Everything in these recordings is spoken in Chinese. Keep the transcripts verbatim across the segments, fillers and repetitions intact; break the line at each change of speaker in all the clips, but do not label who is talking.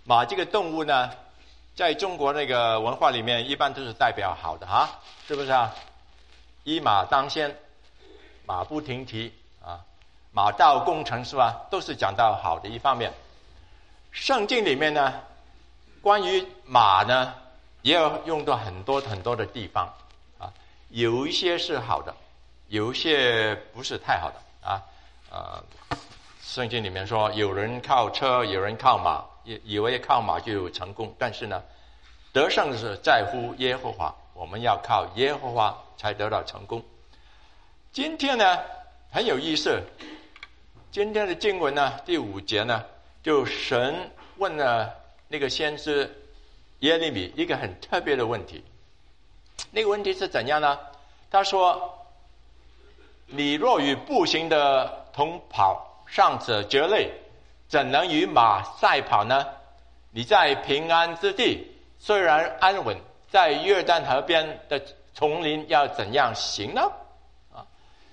马这个动物呢，在中国那个文化里面，一般都是代表好的哈，是不是啊？一马当先，马不停蹄啊，马到功成是吧？都是讲到好的一方面。圣经里面呢，关于马呢，也有用到很多很多的地方啊，有一些是好的，有一些不是太好的啊。呃，圣经里面说，有人靠车，有人靠马，以以为靠马就有成功，但是呢，得胜是在乎耶和华，我们要靠耶和华才得到成功。今天呢，很有意思，今天的经文呢，第五节呢，就神问了那个先知耶利米一个很特别的问题。那个问题是怎样呢？他说，你若与步行的同跑上者决类，怎能与马赛跑呢？你在平安之地虽然安稳，在约旦河边的丛林要怎样行呢？啊，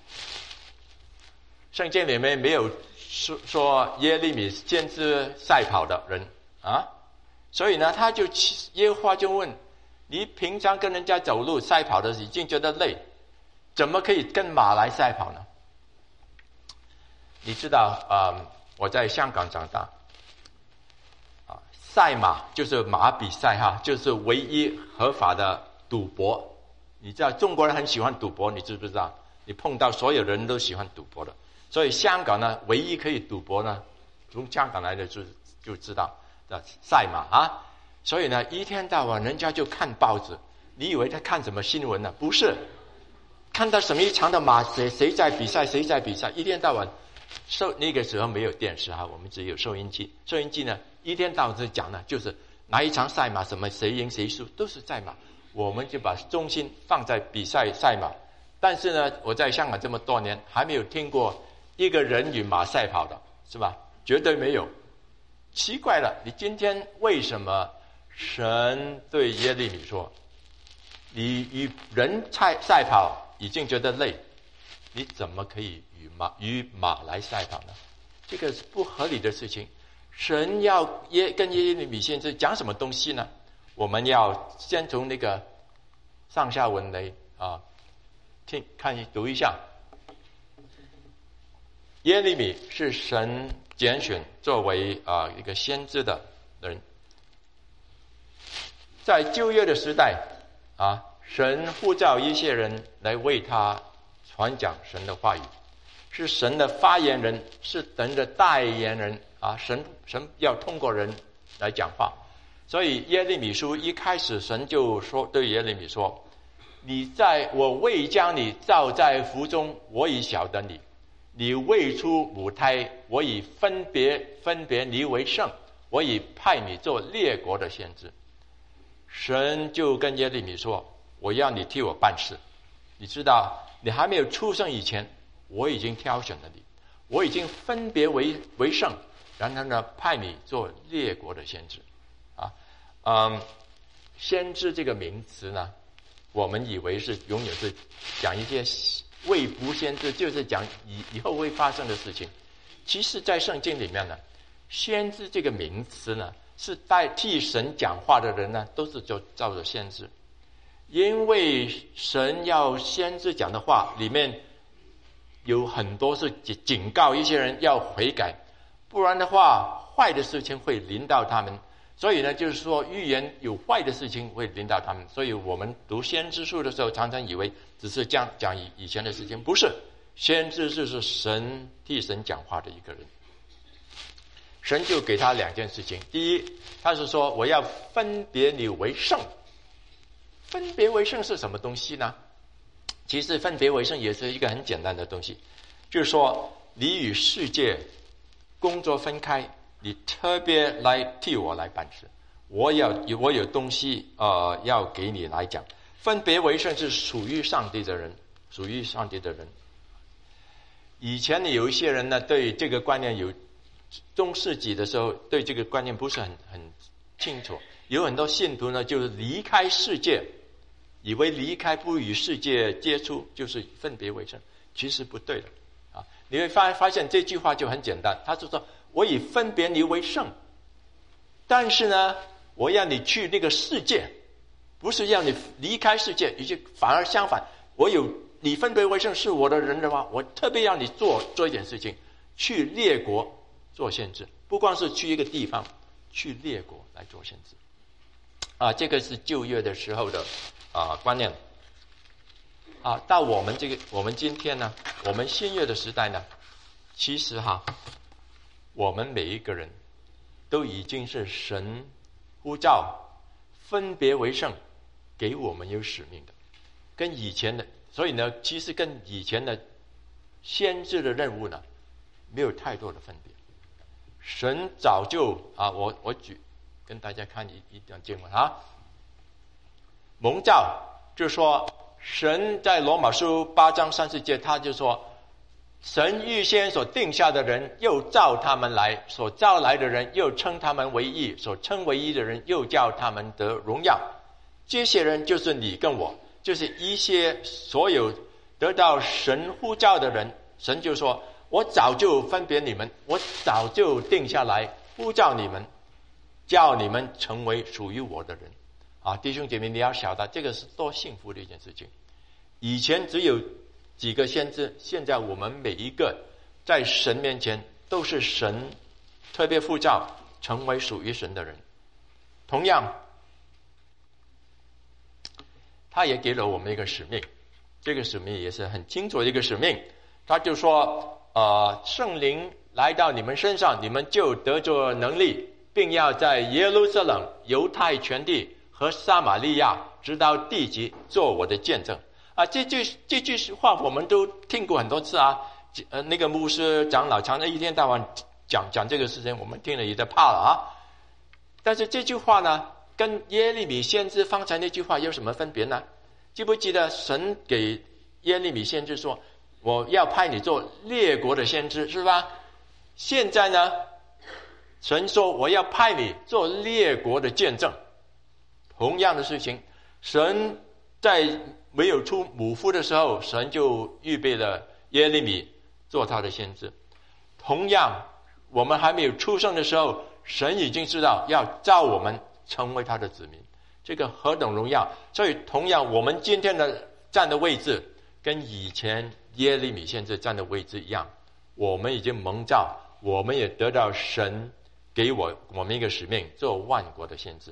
圣经里面没有说说耶利米先知赛跑的人啊，所以呢，他就耶和华就问，你平常跟人家走路赛跑的已经觉得累，怎么可以跟马来赛跑呢？你知道啊、呃，我在香港长大啊，赛马就是马比赛哈，就是唯一合法的赌博。你知道中国人很喜欢赌博，你知不知道？你碰到所有人都喜欢赌博的，所以香港呢，唯一可以赌博呢，从香港来的就就知道的赛马啊。所以呢，一天到晚人家就看报纸，你以为他看什么新闻呢？不是，看到什么一场的马谁谁在比赛，谁在比赛，一天到晚。收那个时候没有电视哈，我们只有收音机。收音机呢，一天到晚讲呢，就是哪一场赛马，什么谁赢谁输，都是赛马。我们就把重心放在比赛赛马。但是呢，我在香港这么多年，还没有听过一个人与马赛跑的，是吧？绝对没有。奇怪了，你今天为什么神对耶利米说，你与人赛赛跑已经觉得累，你怎么可以与马与马来赛跑呢？这个是不合理的事情。神要耶跟耶利米先知讲什么东西呢？我们要先从那个上下文来啊，听看读一下。耶利米是神拣选作为啊一个先知的人，在旧约的时代啊，神呼召一些人来为他传讲神的话语，是神的发言人，是神的代言人啊！神神要通过人来讲话，所以耶利米书一开始，神就说对耶利米说：“你在我未将你造在腹中，我已晓得你；你未出母胎，我已分别分别你为圣，我已派你做列国的先知。”神就跟耶利米说：“我要你替我办事。你知道，你还没有出生以前，我已经挑选了你，我已经分别为为圣，然后呢，派你做列国的先知。”啊，嗯，先知这个名词呢，我们以为是永远是讲一些未卜先知，就是讲以以后会发生的事情。其实，在圣经里面呢，先知这个名词呢，是代替神讲话的人呢，都是就叫做先知。因为神要先知讲的话里面有很多是警告一些人要悔改，不然的话坏的事情会临到他们。所以呢，就是说预言有坏的事情会临到他们。所以我们读先知书的时候，常常以为只是讲讲以以前的事情，不是。先知就是神替神讲话的一个人。神就给他两件事情，第一，他是说我要分别你为圣。分别为圣是什么东西呢？其实分别为圣也是一个很简单的东西，就是说你与世界工作分开，你特别来替我来办事，我有我有东西呃要给你来讲。分别为圣是属于上帝的人，属于上帝的人。以前有一些人呢，对这个观念有中世纪的时候对这个观念不是很很清楚，有很多信徒呢就是离开世界，以为离开不与世界接触就是分别为圣，其实不对的啊！你会发发现这句话就很简单，他就说我以分别你为圣， 但是呢，我要你去那个世界，不是要你离开世界，以及反而相反，我有你分别为圣是我的人的话，我特别让你做做一点事情，去列国做先知，不光是去一个地方，去列国来做先知。啊，这个是旧约的时候的啊观念。啊，到我们这个我们今天呢，我们新约的时代呢，其实哈，我们每一个人都已经是神呼召分别为圣，给我们有使命的，跟以前的，所以呢，其实跟以前的先知的任务呢，没有太多的分别。神早就啊，我我举跟大家看一一段经文啊，蒙召就说。神在罗马书八章三十节，他就说，神预先所定下的人，又召他们来；所召来的人，又称他们为义；所称为义的人，又叫他们得荣耀。这些人就是你跟我，就是一些所有得到神呼召的人。神就说，我早就分别你们，我早就定下来呼召你们，叫你们成为属于我的人。啊，弟兄姐妹，你要晓得这个是多幸福的一件事情。以前只有几个先知，现在我们每一个在神面前都是神特别呼召，成为属于神的人。同样，他也给了我们一个使命，这个使命也是很清楚的一个使命。他就说，呃，圣灵来到你们身上，你们就得着能力，并要在耶路撒冷、犹太全地和撒玛利亚直到地极做我的见证。啊，这句这句话我们都听过很多次啊。呃，那个牧师长老常常一天到晚讲讲这个事情，我们听了也在怕了啊。但是这句话呢，跟耶利米先知方才那句话有什么分别呢？记不记得神给耶利米先知说，我要派你做列国的先知，是吧？现在呢，神说我要派你做列国的见证。同样的事情，神在没有出母腹的时候，神就预备了耶利米做他的先知。同样，我们还没有出生的时候，神已经知道要召我们成为他的子民，这个何等荣耀！所以同样，我们今天的站的位置跟以前耶利米先知站的位置一样，我们已经蒙召，我们也得到神给我我们一个使命，做万国的先知。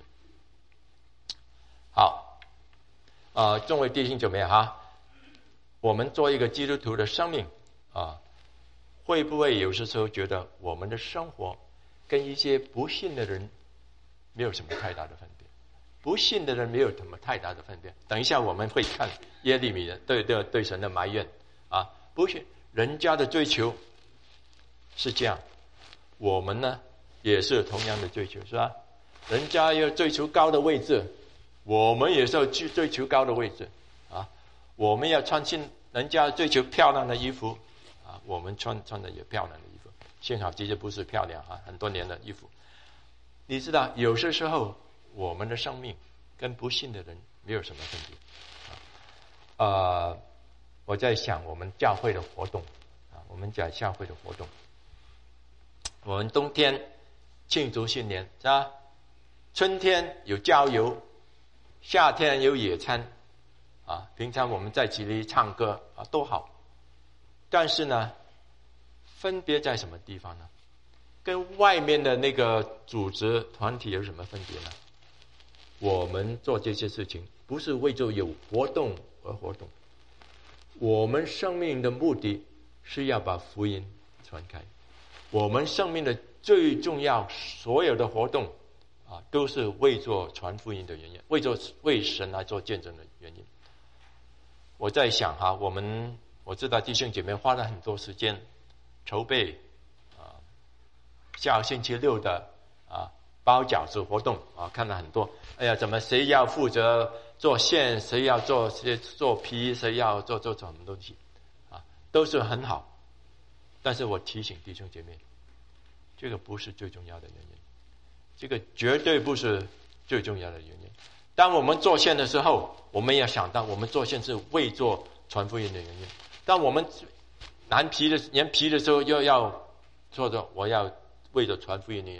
好，呃，众位弟兄姊妹哈，我们做一个基督徒的生命啊，会不会有些时候觉得我们的生活跟一些不信的人没有什么太大的分别？不信的人没有什么太大的分别。等一下我们会看耶利米的对对对神的埋怨啊，不信人家的追求是这样，我们呢也是同样的追求，是吧？人家要追求高的位置，我们也是要去追求高的位置啊！我们要穿进人家追求漂亮的衣服啊，我们穿穿的也漂亮的衣服，幸好这些不是漂亮啊，很多年的衣服。你知道，有些时候我们的生命跟不信的人没有什么分别啊。呃，我在想我们教会的活动啊，我们讲教会的活动，我们冬天庆祝新年是吧？春天有郊游。夏天有野餐啊，平常我们在集里唱歌啊都好，但是呢，分别在什么地方呢？跟外面的那个组织团体有什么分别呢？我们做这些事情不是为着有活动而活动，我们生命的目的是要把福音传开。我们生命的最重要，所有的活动啊，都是为做传福音的原因，为做为神来做见证的原因。我在想哈，我们我知道弟兄姐妹花了很多时间筹备啊，下星期六的啊包饺子活动啊，看了很多。哎呀，怎么谁要负责做馅，谁要做谁做皮，谁要做做什么东西啊，都是很好。但是我提醒弟兄姐妹，这个不是最重要的原因。这个绝对不是最重要的原因。当我们做线的时候，我们要想到我们做线是为做传福音的原因。当我们拿皮的粘皮的时候，又要做着我要为着传福音的原因。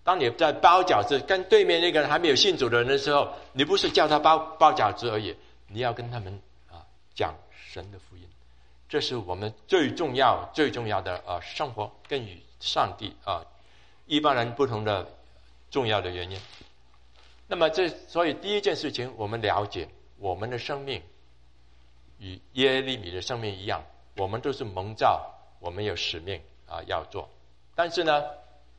当你在包饺子，跟对面那个人还没有信主的人的时候，你不是叫他包包饺子而已，你要跟他们啊讲神的福音。这是我们最重要最重要的呃生活跟与上帝啊、呃、一般人不同的重要的原因。那么这所以第一件事情，我们了解我们的生命与耶利米的生命一样，我们都是蒙召，我们有使命啊、呃、要做。但是呢，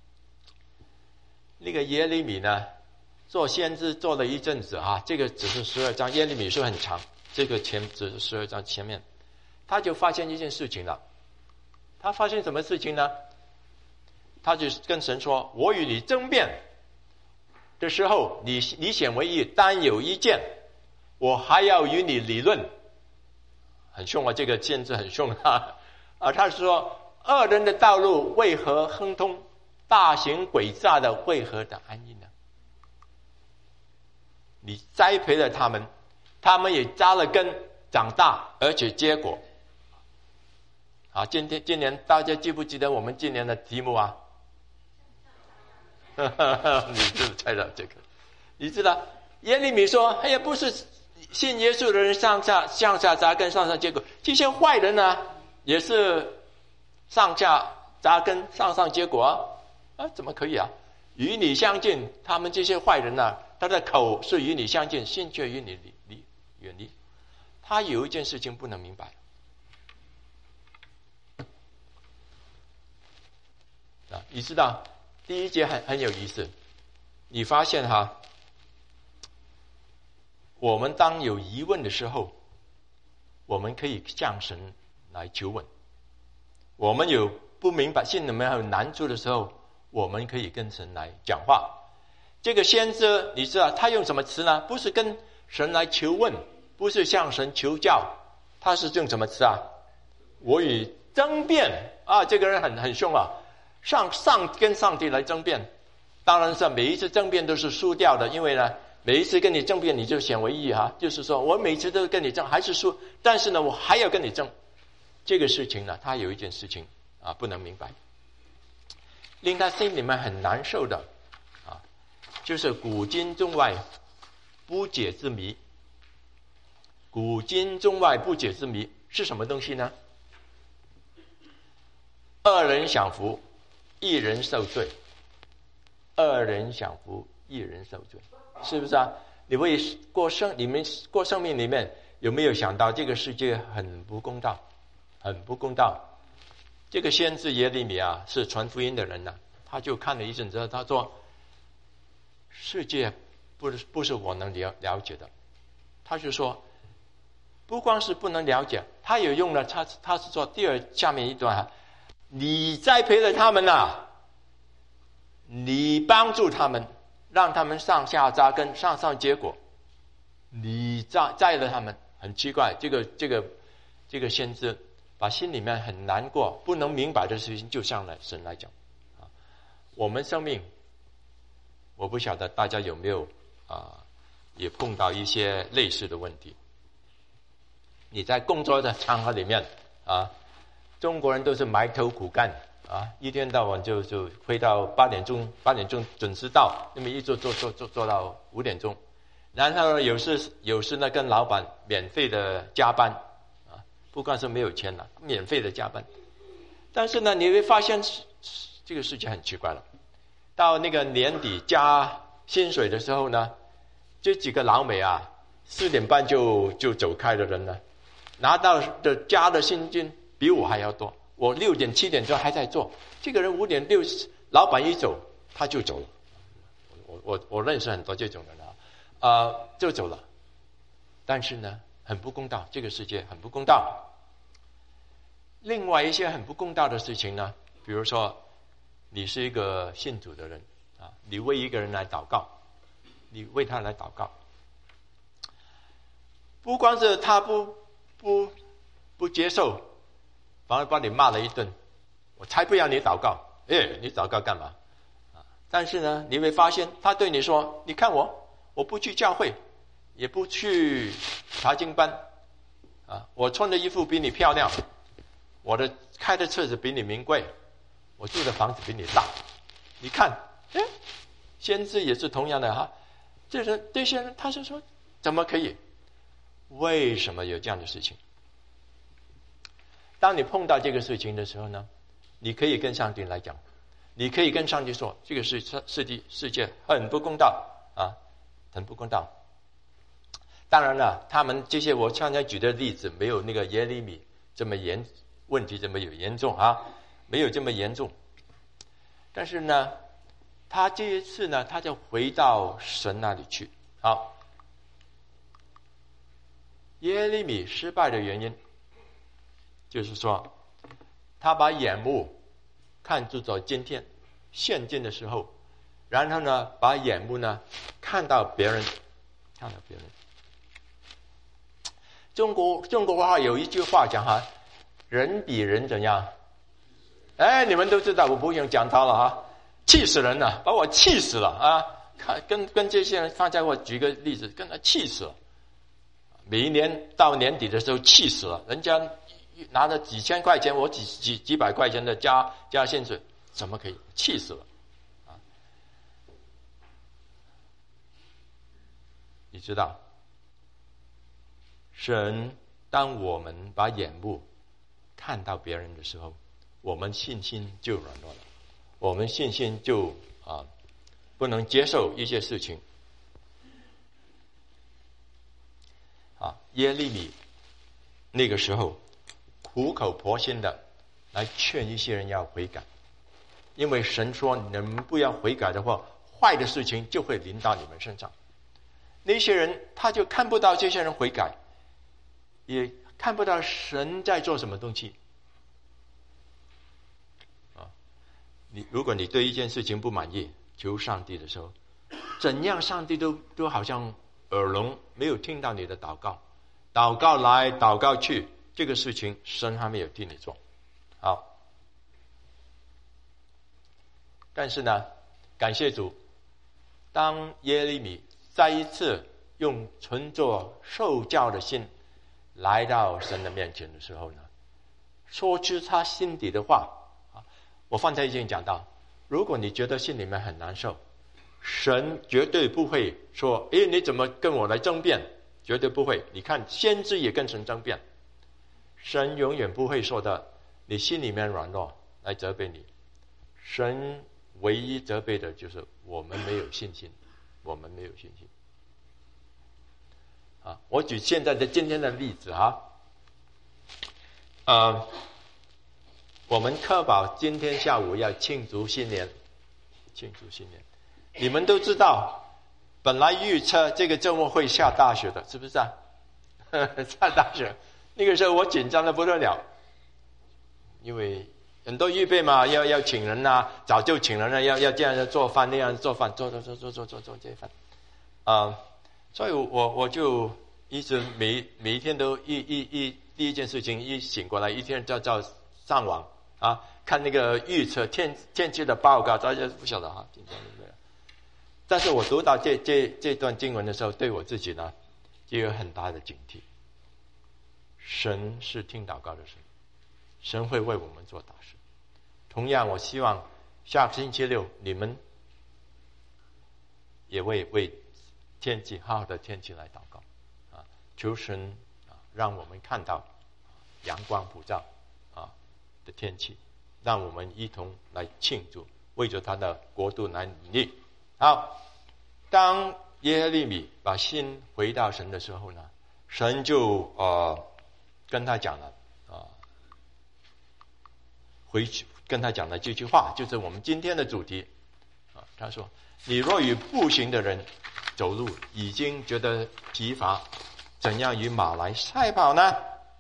那个耶利米呢，做先知做了一阵子啊，这个只是十二章，耶利米书很长，这个前只是十二章前面。他就发现一件事情了，他发现什么事情呢？他就跟神说：“我与你争辩的时候，你你显为义，单有一件，我还要与你理论。”很凶啊，这个先知很凶啊！啊，他说：“恶人的道路为何亨通？大行诡诈的为何的安逸呢？你栽培了他们，他们也扎了根，长大，而且结果。”啊，今天今年大家记不记得我们今年的题目啊？你就猜到这个，你知道耶利米说：“哎呀，不是信耶稣的人上下向下扎根，上上结果，这些坏人呢，也是上下扎根，上上结果啊！啊，怎么可以啊？与你相近，他们这些坏人呢、啊，他的口是与你相近，心却与你离离远离。他有一件事情不能明白。”啊，你知道第一节很很有意思，你发现哈，我们当有疑问的时候，我们可以向神来求问；我们有不明白、心里面有难处的时候，我们可以跟神来讲话。这个先知，你知道他用什么词呢？不是跟神来求问，不是向神求教，他是用什么词啊？我与争辩啊，这个人很很凶啊。上上跟上帝来争辩，当然是每一次争辩都是输掉的，因为呢，每一次跟你争辩你就显为义哈，就是说我每次都跟你争还是输，但是呢，我还要跟你争。这个事情呢，他有一件事情啊不能明白，令他心里面很难受的啊，就是古今中外不解之谜。古今中外不解之谜是什么东西呢？二人享福，一人受罪。二人享福，一人受罪，是不是啊？你会过生，你们过生命里面有没有想到这个世界很不公道，很不公道？这个先知耶利米啊，是传福音的人呢、啊，他就看了一阵之后，他说：“世界不是不是我能了了解的。”他就说，不光是不能了解，他有用了，他他是说第二下面一段啊。你栽培了他们呐、啊，你帮助他们，让他们上下扎根，上上结果，你栽栽了他们，很奇怪，这个这个这个先知把心里面很难过、不能明白的事情，就向来神来讲啊。我们生命，我不晓得大家有没有啊，也碰到一些类似的问题。你在工作的场合里面啊。中国人都是埋头苦干啊，一天到晚就就回到八点钟，八点钟准时到，那么一做做做做做到五点钟，然后有时有时呢跟老板免费的加班啊，不光是没有钱了，免费的加班。但是呢，你会发现这个事情很奇怪了，到那个年底加薪水的时候呢，这几个老美啊，四点半就就走开的人呢，拿到的加的薪金比我还要多，我六点七点钟还在做，这个人五点六，老板一走他就走了。我我我认识很多这种人啊，呃，就走了。但是呢，很不公道，这个世界很不公道。另外一些很不公道的事情呢，比如说，你是一个信主的人啊，你为一个人来祷告，你为他来祷告，不光是他不不不接受。反而把你骂了一顿，我才不要你祷告！哎，你祷告干嘛？啊！但是呢，你会发现他对你说：“你看我，我不去教会，也不去查经班，啊，我穿的衣服比你漂亮，我的开的车子比你名贵，我住的房子比你大，你看哎，先知也是同样的哈，这人这些人他就说怎么可以？为什么有这样的事情？当你碰到这个事情的时候呢，你可以跟上帝来讲，你可以跟上帝说，这个是世界世界很不公道啊，很不公道。当然了，他们这些我刚才举的例子没有那个耶利米这么严问题这么有严重啊，没有这么严重。但是呢，他这一次呢，他就回到神那里去。好，耶利米失败的原因，就是说，他把眼目看住在今天现今的时候，然后呢，把眼目呢看到别人，看到别人。中国中国话有一句话讲哈，人比人怎样？哎，你们都知道，我不用讲它了哈，气死人了，把我气死了啊！看跟跟这些人，刚才我举个例子，跟他气死了。每一年到年底的时候，气死了，人家拿了几千块钱，我几几几百块钱的加加薪水，怎么可以？气死了啊！你知道？神，当我们把眼目看到别人的时候，我们信心就软弱了，我们信心就啊不能接受一些事情。啊，耶利米那个时候苦口婆心的来劝一些人要悔改，因为神说你们不要悔改的话，坏的事情就会临到你们身上。那些人他就看不到这些人悔改，也看不到神在做什么东西。啊，你如果你对一件事情不满意，求上帝的时候，怎样上帝都都好像耳聋，没有听到你的祷告，祷告来祷告去，这个事情神还没有替你做。好，但是呢，感谢主，当耶利米再一次用存着受教的心来到神的面前的时候呢，说出他心底的话。我方才已经讲到，如果你觉得心里面很难受，神绝对不会说，诶，你怎么跟我来争辩？绝对不会。你看先知也跟神争辩，神永远不会说的你心里面软弱来责备你。神唯一责备的就是我们没有信心，我们没有信心。啊，我举现在的今天的例子哈，呃，我们科宝今天下午要庆祝新年，庆祝新年。你们都知道，本来预测这个周末会下大雪的，是不是啊？下大雪，那个时候我紧张的不得了，因为很多预备嘛，要要请人啊，早就请人了，要要这样做饭那样做饭，做做做做做做做这饭，啊、呃，所以我我就一直每每一天都一一一第一件事情一醒过来，一天就照上网啊，看那个预测天天气的报告，大家不晓得哈，紧张对不对？但是我读到这这这段经文的时候，对我自己呢，就有很大的警惕。神是听祷告的神，神会为我们做大事。同样，我希望下个星期六你们也为为天气好好的天气来祷告啊，求神啊，让我们看到阳光普照啊的天气，让我们一同来庆祝，为着他的国度来努力。好，当耶利米把心回到神的时候呢，神就呃跟他讲了啊、呃，回去跟他讲了这句话，就是我们今天的主题啊。他说：“你若与步行的人走路，已经觉得疲乏，怎样与马来赛跑呢？”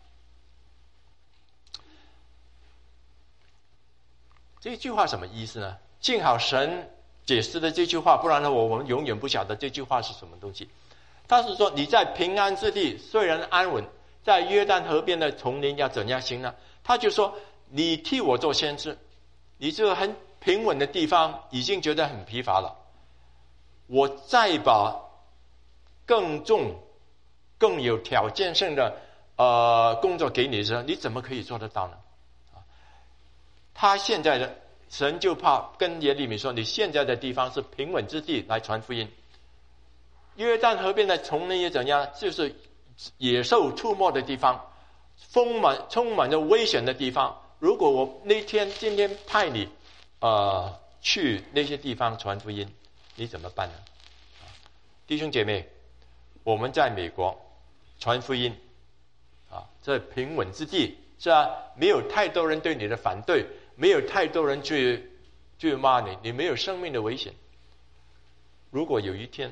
这句话什么意思呢？幸好神解释的这句话，不然呢，我我们永远不晓得这句话是什么东西。他是说，你在平安之地虽然安稳，在约旦河边的丛林要怎样行呢？他就说，你替我做先知，你这个很平稳的地方已经觉得很疲乏了，我再把更重更有挑战性的呃工作给你的时候，你怎么可以做得到呢？他现在的神就怕跟耶利米说，你现在的地方是平稳之地来传福音。约旦河边的丛林也怎样，就是野兽出没的地方，丰满充满着危险的地方。如果我那天今天派你呃去那些地方传福音，你怎么办呢？弟兄姐妹，我们在美国传福音啊，这平稳之地是啊，没有太多人对你的反对，没有太多人去去骂你，你没有生命的危险。如果有一天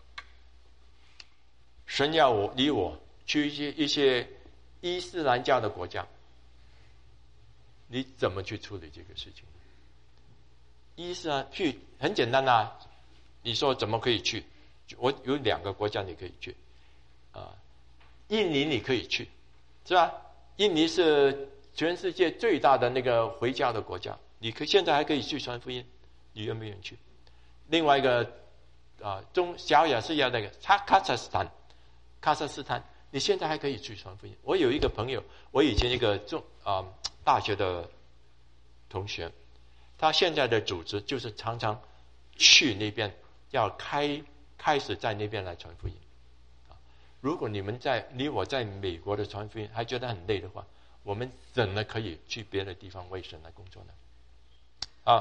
神要我离我去一些一些伊斯兰教的国家，你怎么去处理这个事情？伊斯兰去很简单啊，你说怎么可以去？我有两个国家你可以去啊，印尼你可以去，是吧？印尼是全世界最大的那个回教的国家，你可现在还可以去传福音，你愿不愿意去？另外一个啊，中小亚细亚那个喀喀萨斯坦，喀萨斯坦，你现在还可以去传福音。我有一个朋友，我以前一个中啊、呃、大学的同学，他现在的组织就是常常去那边，要开开始在那边来传福音。如果你们在你我在美国的传福音还觉得很累的话，我们怎么可以去别的地方为神来工作呢？啊，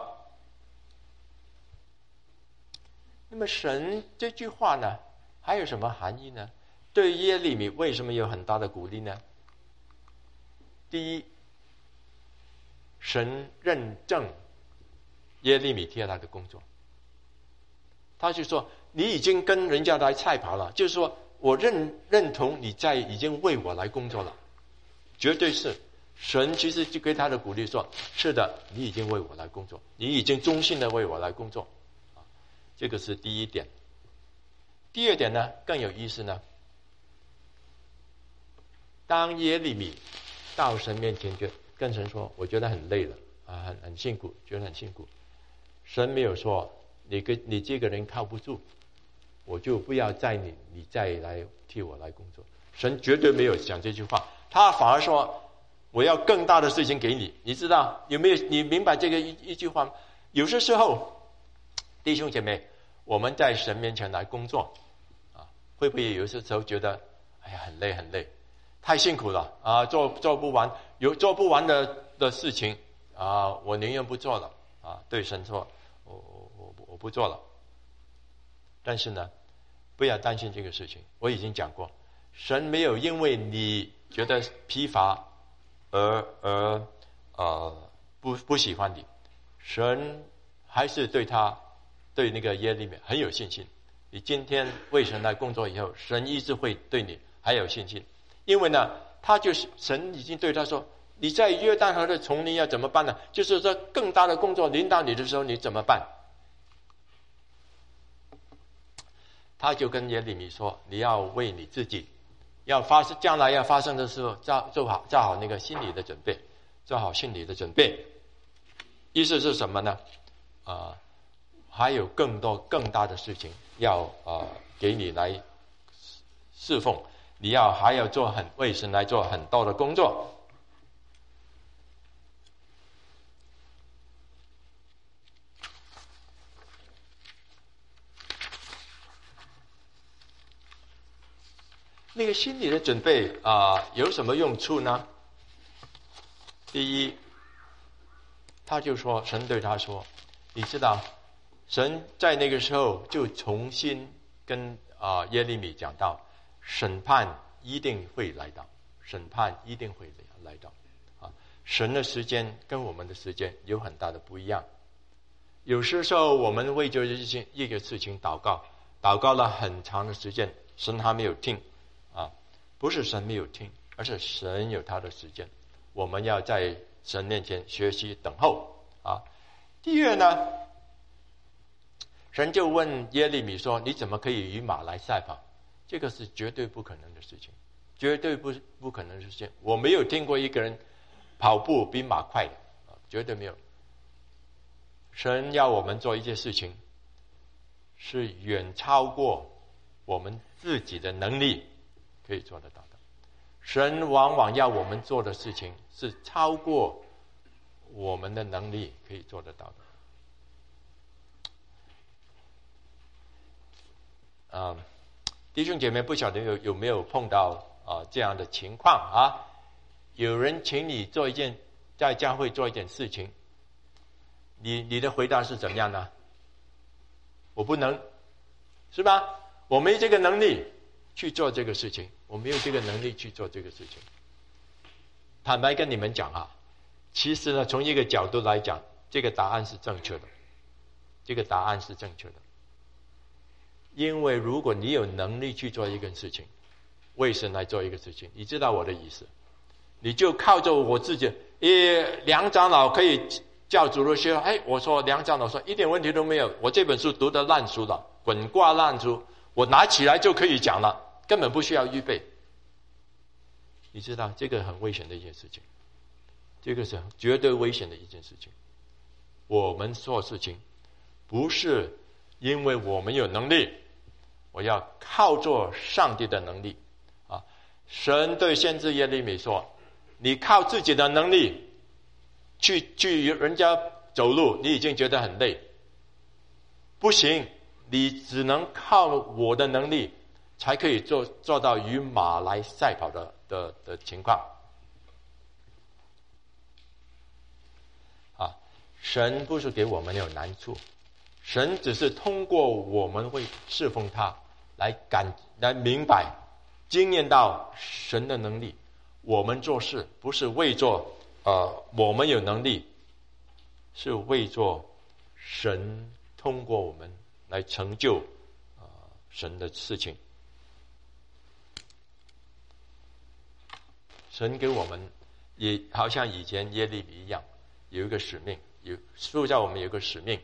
那么神这句话呢，还有什么含义呢？对耶利米为什么有很大的鼓励呢？第一，神认证耶利米替他的工作，他就说你已经跟人家来赛跑了，就是说我认认同你在已经为我来工作了，绝对是神其实就给他的鼓励说，是的，你已经为我来工作，你已经忠心的为我来工作，这个是第一点。第二点呢更有意思呢，当耶利米到神面前就跟神说，我觉得很累了啊，很很辛苦，觉得很辛苦。神没有说你跟你这个人靠不住，我就不要再你你再来替我来工作。神绝对没有讲这句话，他反而说我要更大的事情给你。你知道有没有？你明白这个一一句话吗？有些时候弟兄姐妹，我们在神面前来工作啊，会不会有些时候觉得哎呀很累很累，太辛苦了啊，做做不完，有做不完的的事情啊，我宁愿不做了啊，对神说我我我我不做了。但是呢，不要担心这个事情，我已经讲过，神没有因为你觉得疲乏而而呃不不喜欢你，神还是对他对那个耶利米很有信心。你今天为神来工作以后，神一直会对你还有信心，因为呢，他就是神已经对他说，你在约旦河的丛林要怎么办呢？就是说更大的工作临到你的时候，你怎么办？他就跟耶利米说，你要为你自己要发生将来要发生的时候做做好做好那个心理的准备，做好心理的准备。意思是什么呢？啊、呃，还有更多更大的事情要啊、呃、给你来侍奉，你要还要做很为神来做很多的工作。那个心理的准备啊、呃，有什么用处呢？第一，他就说，神对他说，你知道，神在那个时候就重新跟啊、呃、耶利米讲到，审判一定会来到，审判一定会来到啊。神的时间跟我们的时间有很大的不一样。有些时候我们为着一件一个事情祷告，祷告了很长的时间，神还没有听。啊，不是神没有听，而是神有他的时间，我们要在神面前学习等候啊。第二呢，神就问耶利米说，你怎么可以与马来赛跑？这个是绝对不可能的事情，绝对不不可能的事情。我没有听过一个人跑步比马快的，啊，绝对没有。神要我们做一件事情，是远超过我们自己的能力可以做得到的。神往往要我们做的事情是超过我们的能力可以做得到的。啊、嗯，弟兄姐妹，不晓得有有没有碰到啊、呃、这样的情况啊？有人请你做一件在教会做一件事情，你你的回答是怎么样呢？我不能，是吧？我没这个能力去做这个事情，我没有这个能力去做这个事情。坦白跟你们讲啊，其实呢，从一个角度来讲，这个答案是正确的，这个答案是正确的。因为如果你有能力去做一个事情，为神来做一个事情，你知道我的意思，你就靠着我自己。诶，梁长老可以叫主日学，哎，我说梁长老说一点问题都没有，我这本书读得烂熟了，滚瓜烂熟，我拿起来就可以讲了，根本不需要预备。你知道这个很危险的一件事情，这个是绝对危险的一件事情。我们做事情不是因为我们有能力，我要靠着上帝的能力啊！神对先知耶利米说：“你靠自己的能力去去人家走路，你已经觉得很累，不行，你只能靠我的能力，才可以做做到与马来赛跑的的的情况。”啊，神不是给我们有难处，神只是通过我们会侍奉他，来感来明白、经验到神的能力。我们做事不是为做呃我们有能力，是为做神通过我们来成就呃神的事情。神给我们也好像以前耶利米一样，有一个使命，有塑造我们有一个使命。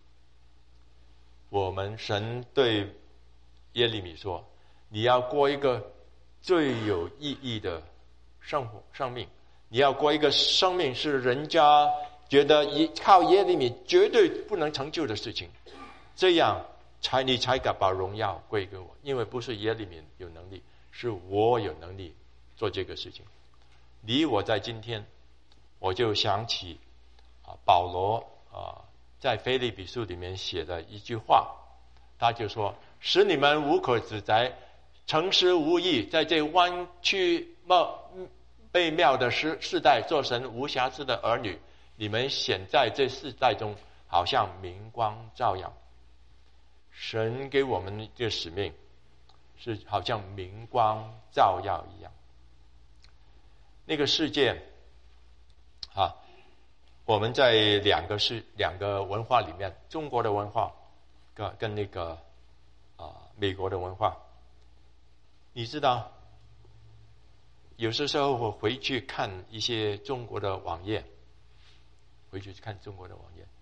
我们神对耶利米说：“你要过一个最有意义的生活生命，你要过一个生命是人家觉得依靠耶利米绝对不能成就的事情，这样才你才敢把荣耀归给我，因为不是耶利米有能力，是我有能力做这个事情。”你我在今天，我就想起啊保罗啊在腓立比书里面写的一句话，他就说：“使你们无可指责，诚实无义，在这弯曲悖谬的时世代，做神无瑕疵的儿女。你们显在这世代中，好像明光照耀。”神给我们的使命是好像明光照耀一样。那个世界啊，我们在两个是两个文化里面，中国的文化跟跟那个啊美国的文化，你知道，有些时候我回去看一些中国的网页，回去看中国的网页，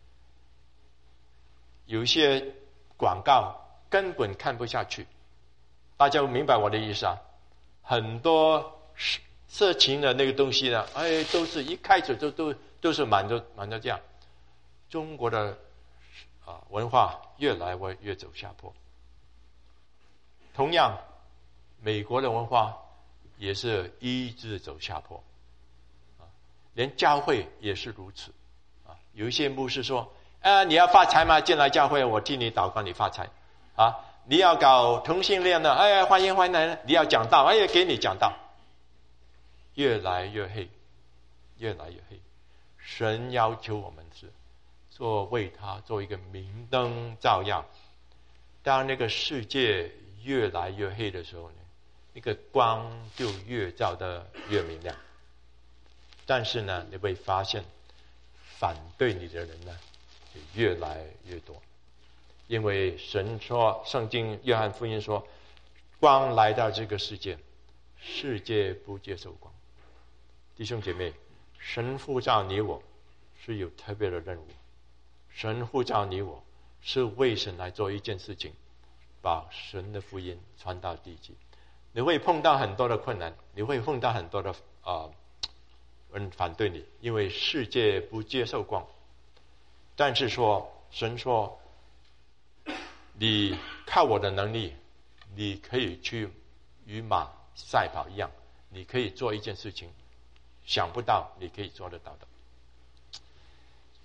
有一些广告根本看不下去。大家明白我的意思啊？很多色情的那个东西呢，哎，都是一开始就都都是满着满着这样。中国的啊文化越来越越走下坡。同样，美国的文化也是一直走下坡，啊，连教会也是如此，啊，有一些牧师说：“啊，你要发财吗？进来教会，我替你祷告，你发财。啊，你要搞同性恋的，哎呀，欢迎欢迎，你要讲道，哎呀，给你讲道。”越来越黑，越来越黑。神要求我们是做为他做一个明灯照耀。当那个世界越来越黑的时候呢，那个光就越照得越明亮。但是呢，你会发现反对你的人呢就越来越多。因为神说，圣经约翰福音说，光来到这个世界，世界不接受光。弟兄姐妹，神呼召你我是有特别的任务，神呼召你我是为神来做一件事情，把神的福音传到地极。你会碰到很多的困难，你会碰到很多的啊人反对你，因为世界不接受光。但是说神说，你靠我的能力，你可以去与马赛跑一样，你可以做一件事情，想不到你可以做得到的。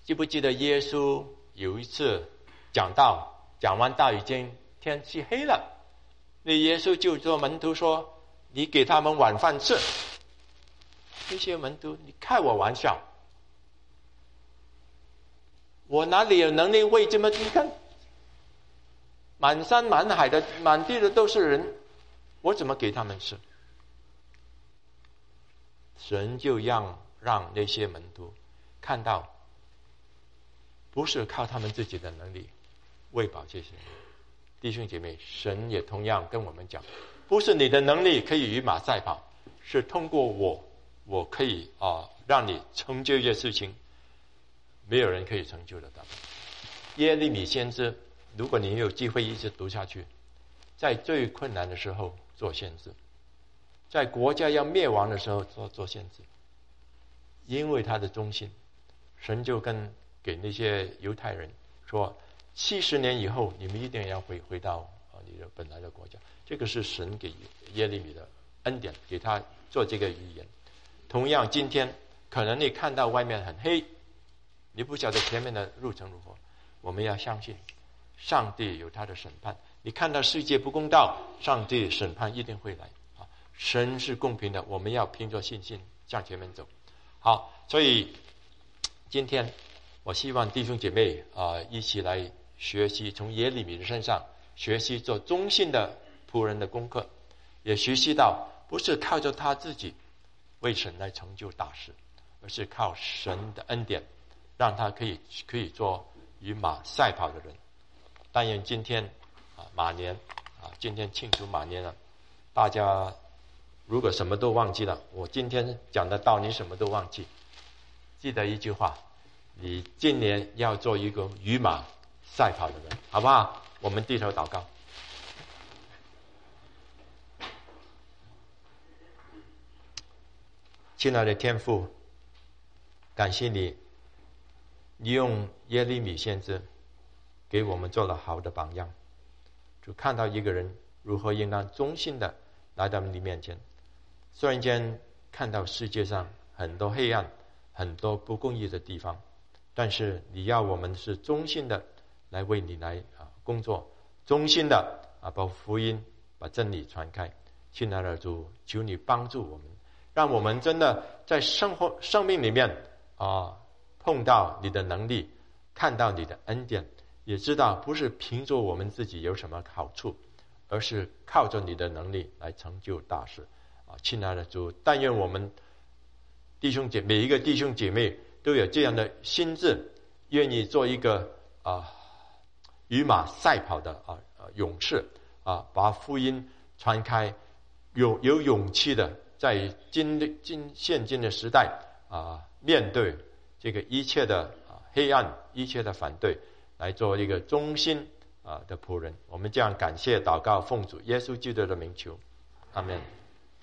记不记得耶稣有一次讲道，讲完道已经天气黑了，那耶稣就做门徒说，你给他们晚饭吃。那些门徒，你开我玩笑，我哪里有能力喂这么，你看满山满海的满地的都是人，我怎么给他们吃？神就让让那些门徒看到，不是靠他们自己的能力喂饱这些人。弟兄姐妹，神也同样跟我们讲，不是你的能力可以与马赛跑，是通过我，我可以啊、呃、让你成就一些事情，没有人可以成就得到。耶利米先知，如果你有机会一直读下去，在最困难的时候做先知，在国家要灭亡的时候做做先知，因为他的忠心，神就跟给那些犹太人说，七十年以后你们一定要回回到啊你的本来的国家。这个是神给耶利米的恩典，给他做这个预言。同样今天可能你看到外面很黑，你不晓得前面的路程如何，我们要相信上帝有他的审判。你看到世界不公道，上帝审判一定会来啊！神是公平的，我们要凭着信心向前面走。好，所以今天我希望弟兄姐妹啊、呃，一起来学习，从耶利米的身上学习做忠信的仆人的功课，也学习到不是靠着他自己为神来成就大事，而是靠神的恩典，让他可以可以做与马赛跑的人。但愿今天啊马年啊，今天庆祝马年了，大家如果什么都忘记了，我今天讲的道你什么都忘记，记得一句话，你今年要做一个与马赛跑的人，好不好？我们低头祷告。亲爱的天父，感谢你，你用耶利米先知给我们做了好的榜样，就看到一个人如何应当忠心的来到你面前。虽然间看到世界上很多黑暗，很多不公义的地方，但是你要我们是忠心的来为你来啊工作，忠心的啊把福音把真理传开。亲爱的主，求你帮助我们，让我们真的在生活生命里面啊碰到你的能力，看到你的恩典，也知道不是凭着我们自己有什么好处，而是靠着你的能力来成就大事啊！亲爱的主，但愿我们弟兄姐每一个弟兄姐妹都有这样的心智，愿意做一个啊与马赛跑的啊勇士啊，把福音传开，有有勇气的在今今现今的时代啊，面对这个一切的啊黑暗，一切的反对，来做一个忠心啊的仆人。我们这样感谢祷告，奉主耶稣基督的名求，阿们。